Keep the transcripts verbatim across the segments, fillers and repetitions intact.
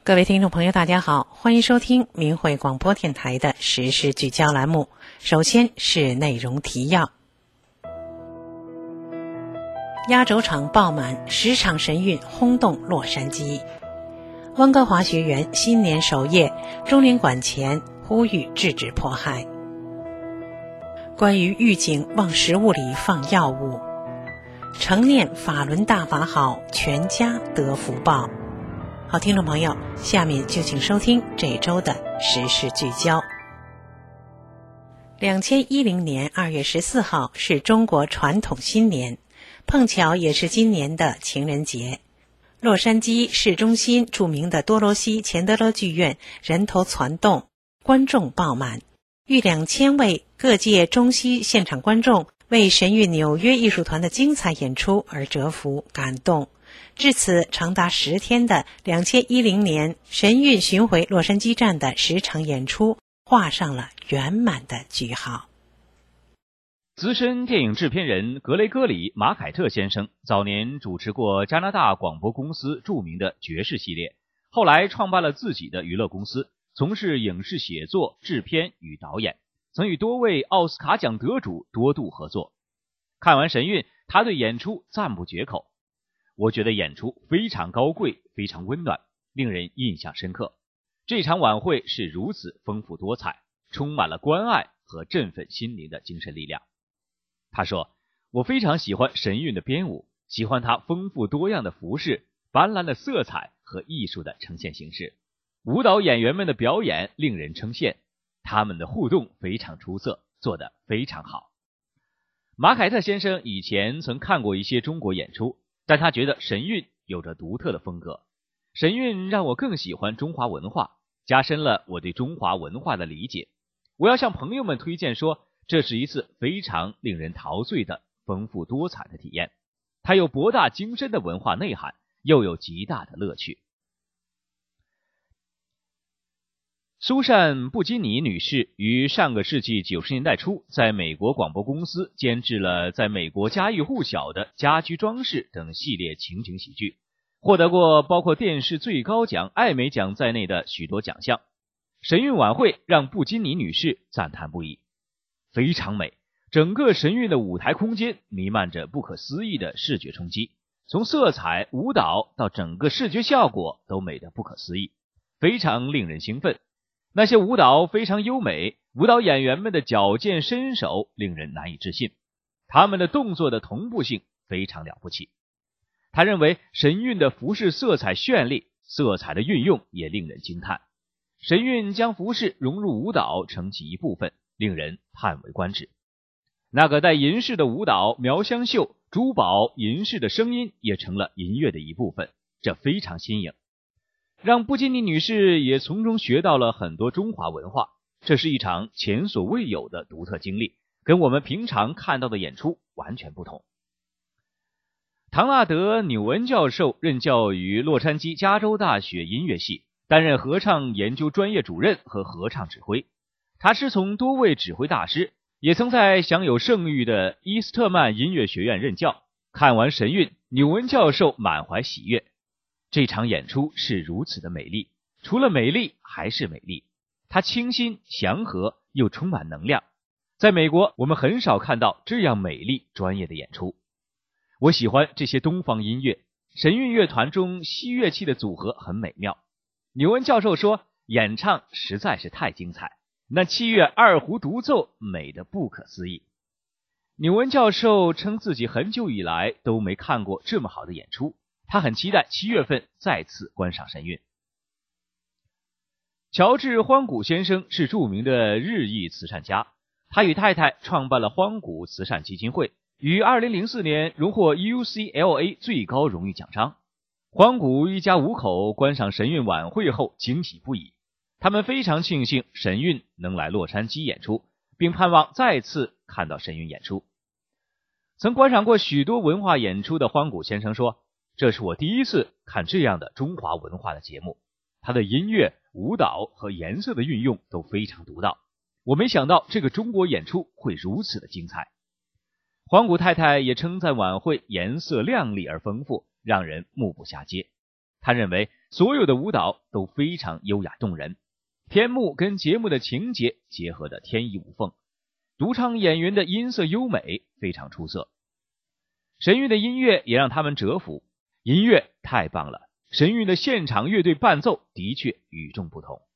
各位听众朋友大家好，欢迎收听明慧广播电台的时事聚焦栏目。首先是内容提要。压轴场爆满，十场神韵轰动洛杉矶。温哥华学园新年首夜，中领馆前呼吁制止迫害。关于狱警往食物里放药物。成念法轮大法好，全家得福报。好，听众朋友，下面就请收听这周的时事聚焦。二零一零年二月十四号是中国传统新年，碰巧也是今年的情人节。洛杉矶市中心著名的多罗西钱德勒剧院人头攒动，观众爆满，逾两千位各界中西现场观众为神韵纽约艺术团的精彩演出而折服感动。至此，长达十天的二零一零年神韵巡回洛杉矶站的十场演出画上了圆满的句号。 资深电影制片人格雷戈里·马凯特先生早年主持过加拿大广播公司著名的爵士系列，后来创办了自己的娱乐公司，从事影视写作、制片与导演，曾与多位奥斯卡奖得主多度合作。看完神韵，他对演出赞不绝口。我觉得演出非常高贵，非常温暖，令人印象深刻。这场晚会是如此丰富多彩，充满了关爱和振奋心灵的精神力量。他说，我非常喜欢神韵的编舞，喜欢它丰富多样的服饰、斑斓的色彩和艺术的呈现形式。舞蹈演员们的表演令人称羡，他们的互动非常出色，做得非常好。马凯特先生以前曾看过一些中国演出，但他觉得神韵有着独特的风格。神韵让我更喜欢中华文化，加深了我对中华文化的理解。我要向朋友们推荐说，这是一次非常令人陶醉的丰富多彩的体验，它有博大精深的文化内涵，又有极大的乐趣。苏珊·布金尼女士于上个世纪九十年代初在美国广播公司监制了在美国家喻户晓的家居装饰等系列情景喜剧，获得过包括电视最高奖艾美奖在内的许多奖项。神韵晚会让布金尼女士赞叹不已，非常美，整个神韵的舞台空间弥漫着不可思议的视觉冲击，从色彩、舞蹈到整个视觉效果都美得不可思议，非常令人兴奋。那些舞蹈非常优美，舞蹈演员们的矫健身手令人难以置信，他们的动作的同步性非常了不起。他认为神韵的服饰色彩绚丽，色彩的运用也令人惊叹。神韵将服饰融入舞蹈成其一部分，令人叹为观止。那个带银饰的舞蹈、苗香秀、珠宝、银饰的声音也成了音乐的一部分，这非常新颖。让布金尼女士也从中学到了很多中华文化，这是一场前所未有的独特经历，跟我们平常看到的演出完全不同。唐纳德·纽恩教授任教于洛杉矶加州大学音乐系，担任合唱研究专业主任和合唱指挥。他师从多位指挥大师，也曾在享有盛誉的伊斯特曼音乐学院任教。看完神韵，纽恩教授满怀喜悦。这场演出是如此的美丽，除了美丽还是美丽，它清新祥和又充满能量。在美国，我们很少看到这样美丽专业的演出。我喜欢这些东方音乐，神韵乐团中西乐器的组合很美妙。纽恩教授说，演唱实在是太精彩，那器乐二胡独奏美得不可思议。纽恩教授称自己很久以来都没看过这么好的演出，他很期待七月份再次观赏神韵。乔治·荒古先生是著名的日裔慈善家，他与太太创办了荒古慈善基金会，于二零零四年荣获 U C L A 最高荣誉奖章。荒古一家五口观赏神韵晚会后惊喜不已，他们非常庆幸神韵能来洛杉矶演出，并盼望再次看到神韵演出。曾观赏过许多文化演出的荒古先生说，这是我第一次看这样的中华文化的节目，它的音乐、舞蹈和颜色的运用都非常独到，我没想到这个中国演出会如此的精彩。黄谷太太也称赞晚会颜色亮丽而丰富，让人目不暇接。 他认为所有的舞蹈都非常优雅动人，天幕跟节目的情节结合得天衣无缝，独唱演员的音色优美，非常出色。神韵的音乐也让他们折服，音乐太棒了，神韵的现场乐队伴奏的确与众不同。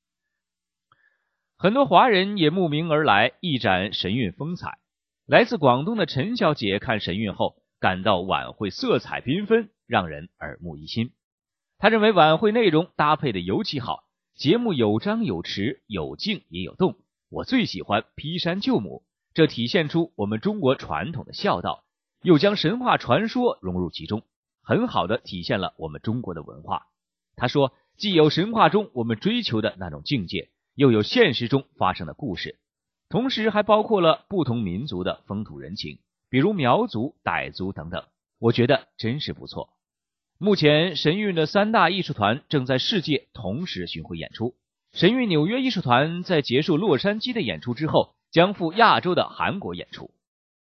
很多华人也慕名而来，一展神韵风采。来自广东的陈小姐看神韵后，感到晚会色彩缤纷，让人耳目一新。她认为晚会内容搭配的尤其好，节目有张有弛，有静也有动。我最喜欢劈山救母，这体现出我们中国传统的孝道，又将神话传说融入其中，很好的体现了我们中国的文化。她说，既有神话中我们追求的那种境界，又有现实中发生的故事，同时还包括了不同民族的风土人情，比如苗族、傣族等等，我觉得真是不错。目前神韵的三大艺术团正在世界同时巡回演出，神韵纽约艺术团在结束洛杉矶的演出之后，将赴亚洲的韩国演出。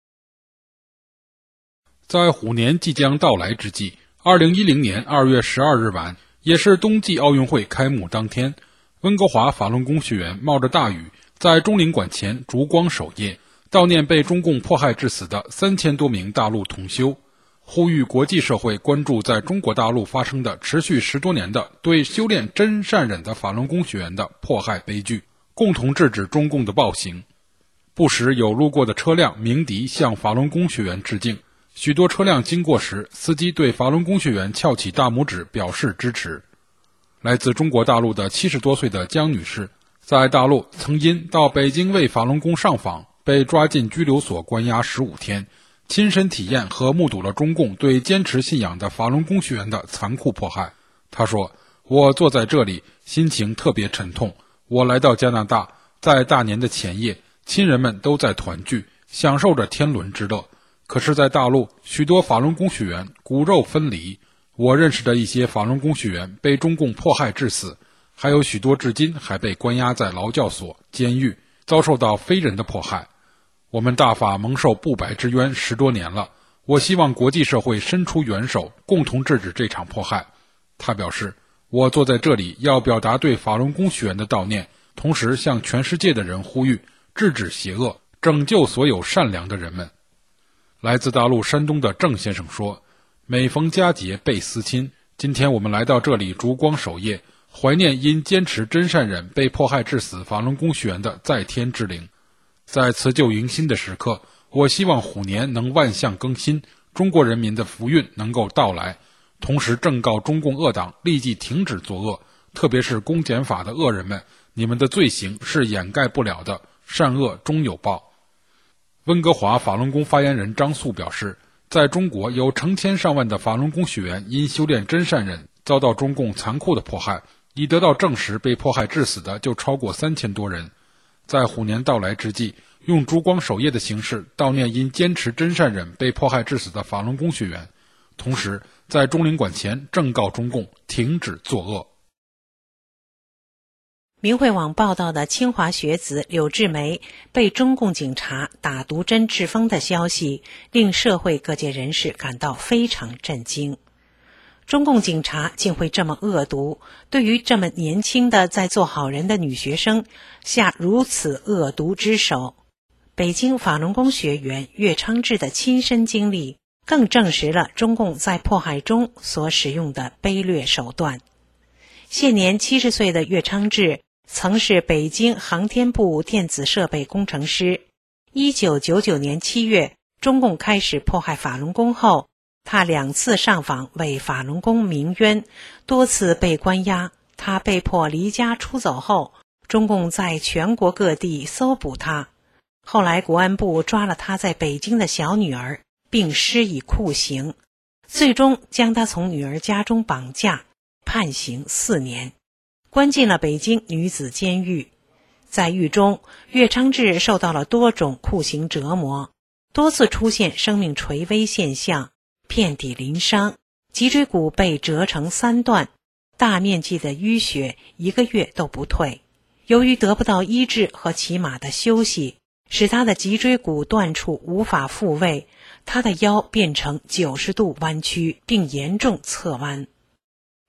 在虎年即将到来之际，二零一零年二月十二日晚，也是冬季奥运会开幕当天，温哥华法轮功学员冒着大雨，在中领馆前烛光守夜，悼念被中共迫害致死的三千多名大陆同修，呼吁国际社会关注在中国大陆发生的持续十多年的对修炼真善忍的法轮功学员的迫害悲剧，共同制止中共的暴行。不时有路过的车辆鸣笛向法轮功学员致敬，许多车辆经过时，司机对法轮功学员翘起大拇指表示支持。来自中国大陆的七十多岁的江女士，在大陆曾因到北京为法轮功上访，被抓进拘留所关押十五天，亲身体验和目睹了中共对坚持信仰的法轮功学员的残酷迫害。她说，我坐在这里，心情特别沉痛。我来到加拿大，在大年的前夜，亲人们都在团聚，享受着天伦之乐。可是在大陆，许多法轮功学员骨肉分离，我认识的一些法轮功学员被中共迫害致死，还有许多至今还被关押在劳教所、监狱，遭受到非人的迫害。我们大法蒙受不白之冤十多年了，我希望国际社会伸出援手，共同制止这场迫害。他表示，我坐在这里要表达对法轮功学员的悼念，同时向全世界的人呼吁，制止邪恶，拯救所有善良的人们。来自大陆山东的郑先生说，每逢佳节倍思亲，今天我们来到这里烛光守夜，怀念因坚持真善忍被迫害致死法轮功学员的在天之灵。在辞旧迎新的时刻，我希望虎年能万象更新，中国人民的福运能够到来，同时正告中共恶党立即停止作恶，特别是公检法的恶人们，你们的罪行是掩盖不了的，善恶终有报。温哥华法轮功发言人张素表示，在中国有成千上万的法轮功学员因修炼真善忍遭到中共残酷的迫害，已得到证实被迫害致死的就超过三千多人。在虎年到来之际，用烛光守夜的形式悼念因坚持真善忍被迫害致死的法轮功学员，同时在中领馆前正告中共停止作恶。 明慧网报道的清华学子柳志梅被中共警察打毒针致疯的消息，令社会各界人士感到非常震惊。中共警察竟会这么恶毒，对于这么年轻的在做好人的女学生下如此恶毒之手。北京法轮功学员岳昌志的亲身经历，更证实了中共在迫害中所使用的卑劣手段。现年七十岁的岳昌志曾是北京航天部电子设备工程师。一九九九年七月，中共开始迫害法轮功后，他两次上访为法轮功鸣冤，多次被关押。他被迫离家出走后，中共在全国各地搜捕他。后来国安部抓了他在北京的小女儿，并施以酷刑，最终将他从女儿家中绑架，判刑四年，关进了北京女子监狱。在狱中，岳昌志受到了多种酷刑折磨，多次出现生命垂危现象，遍体鳞伤，脊椎骨被折成三段，大面积的淤血一个月都不退。由于得不到医治和起码的休息，使他的脊椎骨断处无法复位，他的腰变成九十度弯曲，并严重侧弯。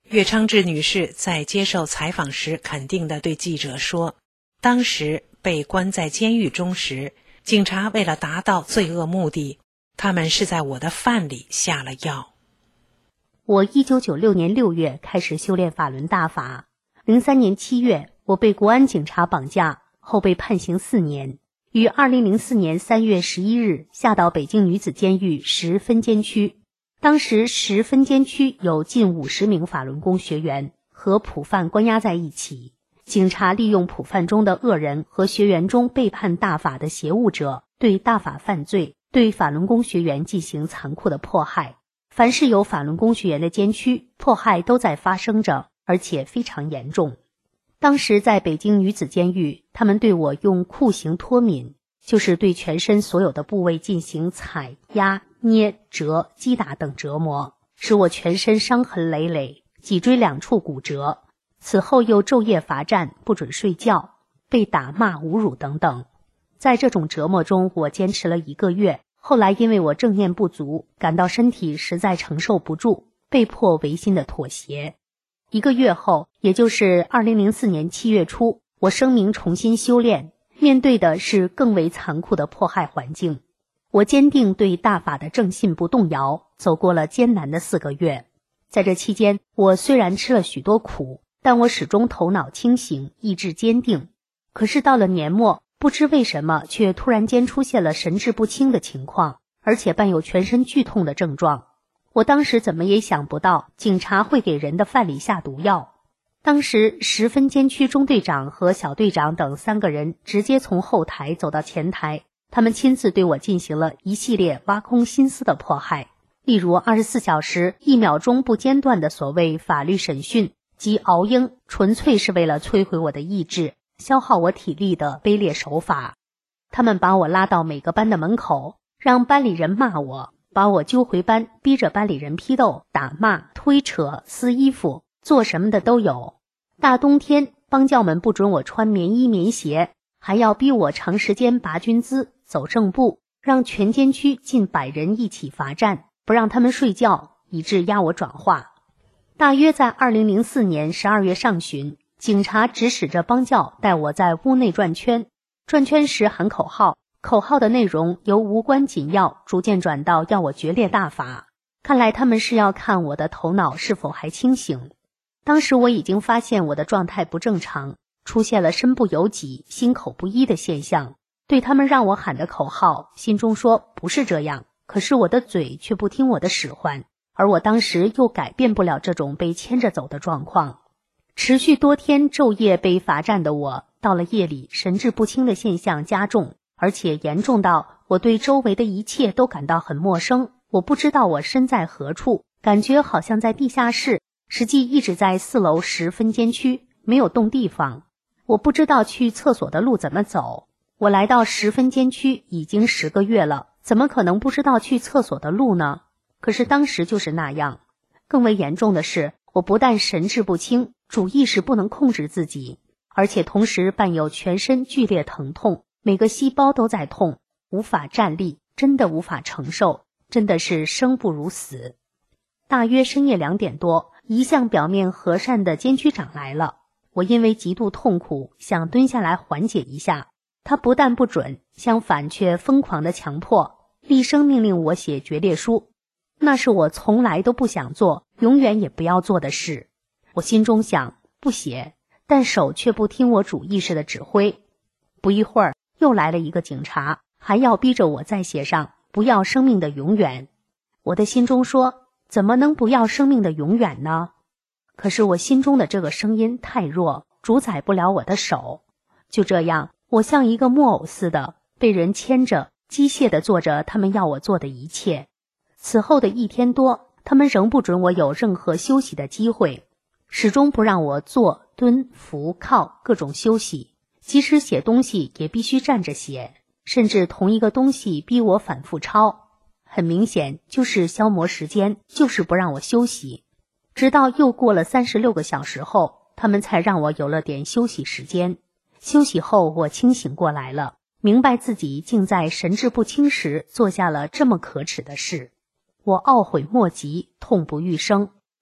岳昌志女士在接受采访时肯定地对记者说，当时被关在监狱中时，警察为了达到罪恶目的，他们是在我的饭里下了药。 我一九九六年六月开始修炼法轮大法，零三年七月我被国安警察绑架，后被判刑四年，于二零零四年三月十一日下到北京女子监狱十分监区。当时十分监区有近五十名法轮功学员和普犯关押在一起，警察利用普犯中的恶人和学员中背叛大法的邪物者，对大法犯罪，对法轮功学员进行残酷的迫害。凡是有法轮功学员的监区，迫害都在发生着，而且非常严重。当时在北京女子监狱，他们对我用酷刑脱敏，就是对全身所有的部位进行踩、压、捏、折、击打等折磨，使我全身伤痕累累，脊椎两处骨折。此后又昼夜罚站，不准睡觉，被打骂侮辱等等。在这种折磨中，我坚持了一个月，后来因为我正念不足，感到身体实在承受不住，被迫违心的妥协。一个月后，也就是二零零四年七月初，我声明重新修炼，面对的是更为残酷的迫害环境。我坚定对大法的正信不动摇，走过了艰难的四个月。在这期间，我虽然吃了许多苦，但我始终头脑清醒，意志坚定。可是到了年末，不知为什么却突然间出现了神志不清的情况，而且伴有全身剧痛的症状。我当时怎么也想不到警察会给人的饭里下毒药。当时十分监区中队长和小队长等三个人直接从后台走到前台，他们亲自对我进行了一系列挖空心思的迫害，例如二十四小时一秒钟不间断的所谓法律审讯及熬鹰，纯粹是为了摧毁我的意志，消耗我体力的卑劣手法。他们把我拉到每个班的门口，让班里人骂我，把我揪回班，逼着班里人批斗、打骂、推扯、撕衣服，做什么的都有。大冬天，帮教们不准我穿棉衣棉鞋，还要逼我长时间拔军姿、走正步，让全监区近百人一起罚站，不让他们睡觉，以致压我转化。大约在二零零四年十二月上旬，警察指使着帮教带我在屋内转圈，转圈时喊口号，口号的内容由无关紧要逐渐转到要我决裂大法。看来他们是要看我的头脑是否还清醒。当时我已经发现我的状态不正常，出现了身不由己、心口不一的现象。对他们让我喊的口号，心中说不是这样，可是我的嘴却不听我的使唤，而我当时又改变不了这种被牵着走的状况。持续多天昼夜被罚站的我，到了夜里神志不清的现象加重，而且严重到我对周围的一切都感到很陌生。我不知道我身在何处，感觉好像在地下室，实际一直在四楼十分监区，没有动地方。我不知道去厕所的路怎么走。我来到十分监区已经十个月了，怎么可能不知道去厕所的路呢？可是当时就是那样。更为严重的是，我不但神志不清，主意识不能控制自己，而且同时伴有全身剧烈疼痛，每个细胞都在痛，无法站立，真的无法承受，真的是生不如死。大约深夜两点多，一向表面和善的监区长来了。我因为极度痛苦，想蹲下来缓解一下，他不但不准，相反却疯狂地强迫，厉声命令我写决裂书。那是我从来都不想做，永远也不要做的事。我心中想不写，但手却不听我主意识的指挥。不一会儿，又来了一个警察，还要逼着我再写上不要生命的永远。我的心中说，怎么能不要生命的永远呢？可是我心中的这个声音太弱，主宰不了我的手。就这样，我像一个木偶似的，被人牵着，机械地做着他们要我做的一切。此后的一天多，他们仍不准我有任何休息的机会，始终不让我坐、蹲、伏、靠各种休息，即使写东西也必须站着写，甚至同一个东西逼我反复抄。很明显就是消磨时间，就是不让我休息。直到又过了三十六个小时后，他们才让我有了点休息时间。休息后我清醒过来了，明白自己竟在神志不清时做下了这么可耻的事。我懊悔莫及，痛不欲生。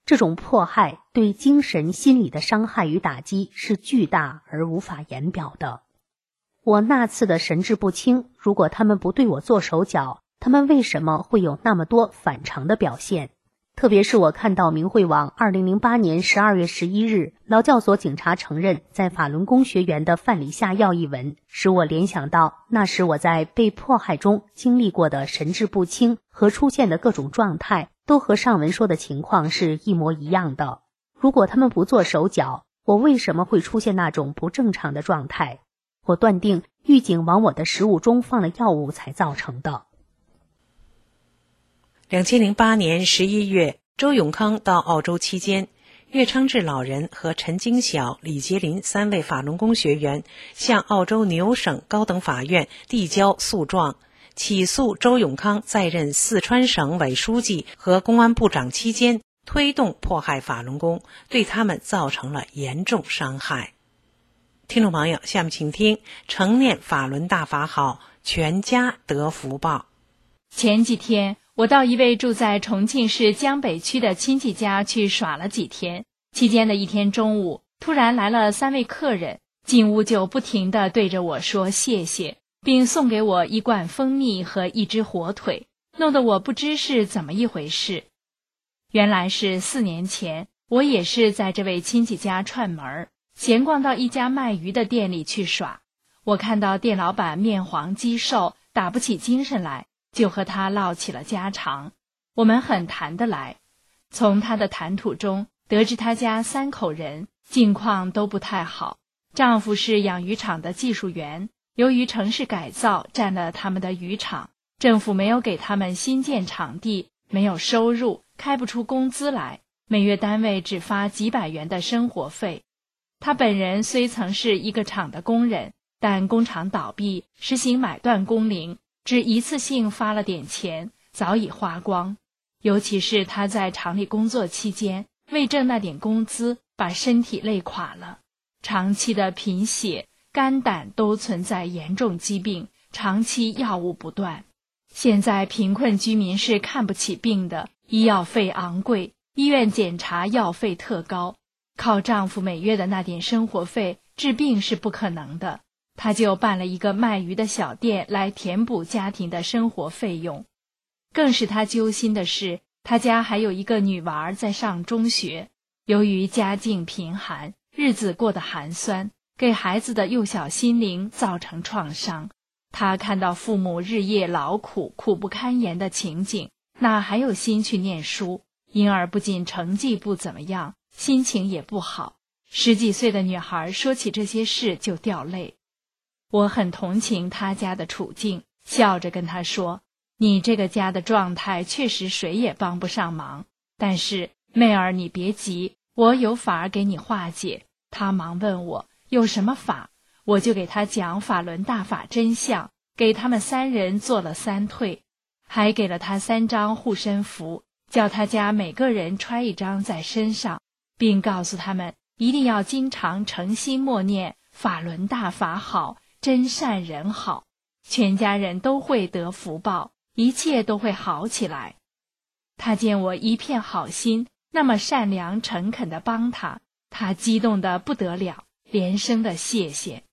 这种迫害对精神心理的伤害与打击是巨大而无法言表的。我那次的神志不清，如果他们不对我做手脚，他们为什么会有那么多反常的表现？特别是我看到明慧网二零零八年十二月十一日劳教所警察承认在法轮功学员的饭里下药一文，使我联想到那时我在被迫害中经历过的神志不清和出现的各种状态，都和上文说的情况是一模一样的。如果他们不做手脚，我为什么会出现那种不正常的状态？我断定狱警往我的食物中放了药物才造成的。 二零零八年十一月，周永康到澳洲期间，岳昌志老人和陈金晓、李杰林三位法轮功学员向澳洲牛省高等法院递交诉状，起诉周永康在任四川省委书记和公安部长期间推动迫害法轮功，对他们造成了严重伤害。听众朋友，下面请听成念法轮大法好，全家得福报。 前几天我到一位住在重庆市江北区的亲戚家去耍了几天，期间的一天中午，突然来了三位客人，进屋就不停地对着我说谢谢，并送给我一罐蜂蜜和一只火腿，弄得我不知是怎么一回事。原来是四年前，我也是在这位亲戚家串门，闲逛到一家卖鱼的店里去耍。我看到店老板面黄肌瘦，打不起精神来，就和他唠起了家常，我们很谈得来。从他的谈吐中得知他家三口人境况都不太好，丈夫是养鱼场的技术员，由于城市改造占了他们的渔场，政府没有给他们新建场地，没有收入，开不出工资来，每月单位只发几百元的生活费。他本人虽曾是一个厂的工人，但工厂倒闭，实行买断工龄，只一次性发了点钱，早已花光。尤其是他在厂里工作期间，为挣那点工资，把身体累垮了，长期的贫血、肝胆都存在严重疾病，长期药物不断。现在贫困居民是看不起病的，医药费昂贵，医院检查药费特高，靠丈夫每月的那点生活费治病是不可能的。他就办了一个卖鱼的小店来填补家庭的生活费用。更使他揪心的是，他家还有一个女娃在上中学，由于家境贫寒，日子过得寒酸，给孩子的幼小心灵造成创伤。他看到父母日夜劳苦，苦不堪言的情景，哪还有心去念书，因而不仅成绩不怎么样，心情也不好。十几岁的女孩说起这些事就掉泪。我很同情他家的处境，笑着跟他说，你这个家的状态确实谁也帮不上忙，但是妹儿你别急，我有法儿给你化解。他忙问我有什么法，我就给他讲法轮大法真相，给他们三人做了三退，还给了他三张护身符，叫他家每个人揣一张在身上，并告诉他们一定要经常诚心默念法轮大法好，真善人好，全家人都会得福报，一切都会好起来。他见我一片好心，那么善良诚恳地帮他，他激动得不得了，连声的谢谢。